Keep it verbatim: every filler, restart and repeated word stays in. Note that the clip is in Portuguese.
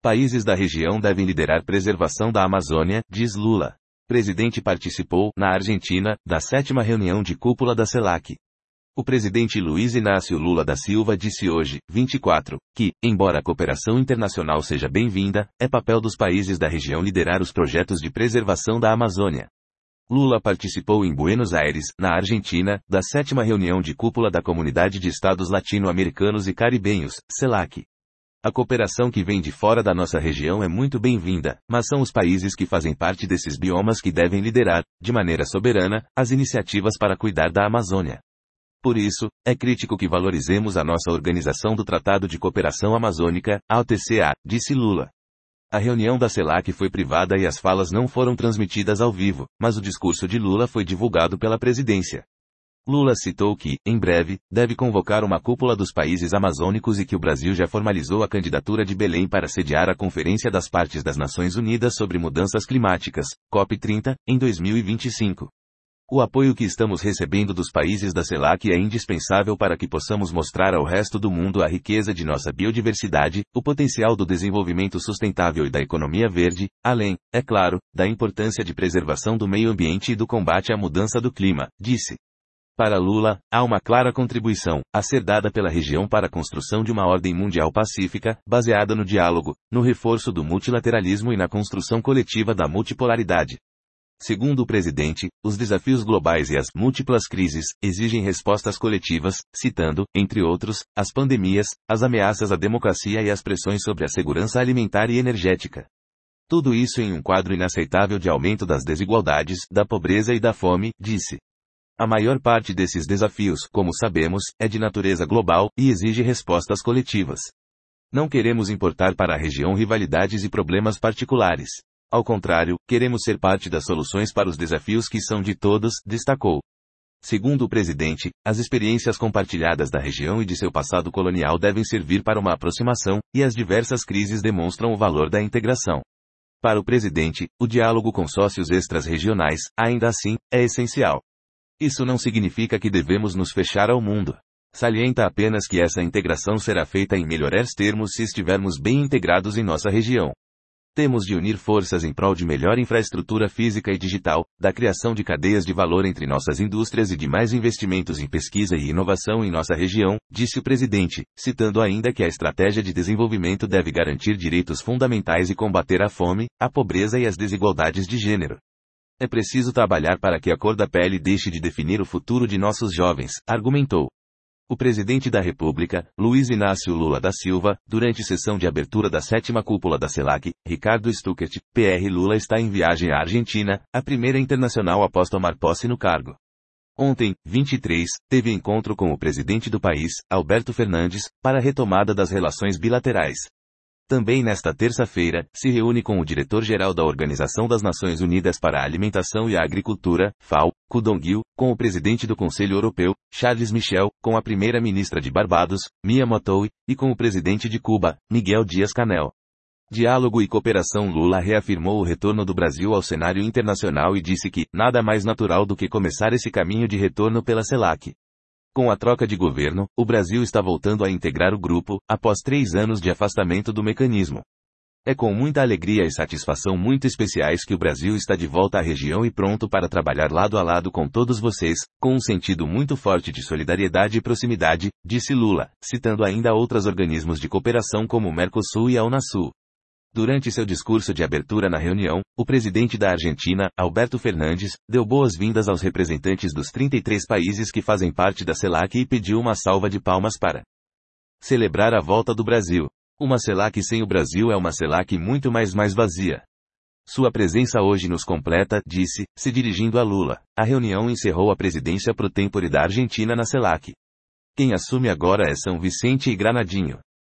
Países da região devem liderar preservação da Amazônia, diz Lula. Presidente participou, na Argentina, da sétima reunião de cúpula da CELAC. O presidente Luiz Inácio Lula da Silva disse hoje, vinte e quatro, que, embora a cooperação internacional seja bem-vinda, é papel dos países da região liderar os projetos de preservação da Amazônia. Lula participou em Buenos Aires, na Argentina, da sétima reunião de cúpula da Comunidade de Estados Latino-Americanos e Caribenhos, CELAC. A cooperação que vem de fora da nossa região é muito bem-vinda, mas são os países que fazem parte desses biomas que devem liderar, de maneira soberana, as iniciativas para cuidar da Amazônia. Por isso, é crítico que valorizemos a nossa Organização do Tratado de Cooperação Amazônica, a O T C A, disse Lula. A reunião da CELAC foi privada e as falas não foram transmitidas ao vivo, mas o discurso de Lula foi divulgado pela presidência. Lula citou que, em breve, deve convocar uma cúpula dos países amazônicos e que o Brasil já formalizou a candidatura de Belém para sediar a Conferência das Partes das Nações Unidas sobre Mudanças Climáticas, COP trinta, em dois mil e vinte e cinco. O apoio que estamos recebendo dos países da CELAC é indispensável para que possamos mostrar ao resto do mundo a riqueza de nossa biodiversidade, o potencial do desenvolvimento sustentável e da economia verde, além, é claro, da importância de preservação do meio ambiente e do combate à mudança do clima, disse. Para Lula, há uma clara contribuição a ser dada pela região para a construção de uma ordem mundial pacífica, baseada no diálogo, no reforço do multilateralismo e na construção coletiva da multipolaridade. Segundo o presidente, os desafios globais e as múltiplas crises exigem respostas coletivas, citando, entre outros, as pandemias, as ameaças à democracia e as pressões sobre a segurança alimentar e energética. Tudo isso em um quadro inaceitável de aumento das desigualdades, da pobreza e da fome, disse. A maior parte desses desafios, como sabemos, é de natureza global e exige respostas coletivas. Não queremos importar para a região rivalidades e problemas particulares. Ao contrário, queremos ser parte das soluções para os desafios que são de todos, destacou. Segundo o presidente, as experiências compartilhadas da região e de seu passado colonial devem servir para uma aproximação, e as diversas crises demonstram o valor da integração. Para o presidente, o diálogo com sócios extra-regionais, ainda assim, é essencial. Isso não significa que devemos nos fechar ao mundo. Salienta apenas que essa integração será feita em melhores termos se estivermos bem integrados em nossa região. Temos de unir forças em prol de melhor infraestrutura física e digital, da criação de cadeias de valor entre nossas indústrias e de mais investimentos em pesquisa e inovação em nossa região, disse o presidente, citando ainda que a estratégia de desenvolvimento deve garantir direitos fundamentais e combater a fome, a pobreza e as desigualdades de gênero. É preciso trabalhar para que a cor da pele deixe de definir o futuro de nossos jovens, argumentou. O presidente da República, Luiz Inácio Lula da Silva, durante sessão de abertura da sétima cúpula da CELAC, Ricardo Stuckert, P R Lula está em viagem à Argentina, a primeira internacional após tomar posse no cargo. Ontem, vinte e três, teve encontro com o presidente do país, Alberto Fernandes, para a retomada das relações bilaterais. Também nesta terça-feira, se reúne com o diretor-geral da Organização das Nações Unidas para a Alimentação e a Agricultura, FAO, Ku Dong-il, com o presidente do Conselho Europeu, Charles Michel, com a primeira-ministra de Barbados, Mia Mottley, e com o presidente de Cuba, Miguel Dias-Canel. Diálogo e cooperação. Lula reafirmou o retorno do Brasil ao cenário internacional e disse que, nada mais natural do que começar esse caminho de retorno pela CELAC. Com a troca de governo, o Brasil está voltando a integrar o grupo, após três anos de afastamento do mecanismo. É com muita alegria e satisfação muito especiais que o Brasil está de volta à região e pronto para trabalhar lado a lado com todos vocês, com um sentido muito forte de solidariedade e proximidade, disse Lula, citando ainda outros organismos de cooperação como o Mercosul e a Unasul. Durante seu discurso de abertura na reunião, o presidente da Argentina, Alberto Fernandes, deu boas-vindas aos representantes dos trinta e três países que fazem parte da CELAC e pediu uma salva de palmas para celebrar a volta do Brasil. Uma CELAC sem o Brasil é uma CELAC muito mais mais vazia. Sua presença hoje nos completa, disse, se dirigindo a Lula. A reunião encerrou a presidência pro tempore da Argentina na CELAC. Quem assume agora é São Vicente e Granadinho.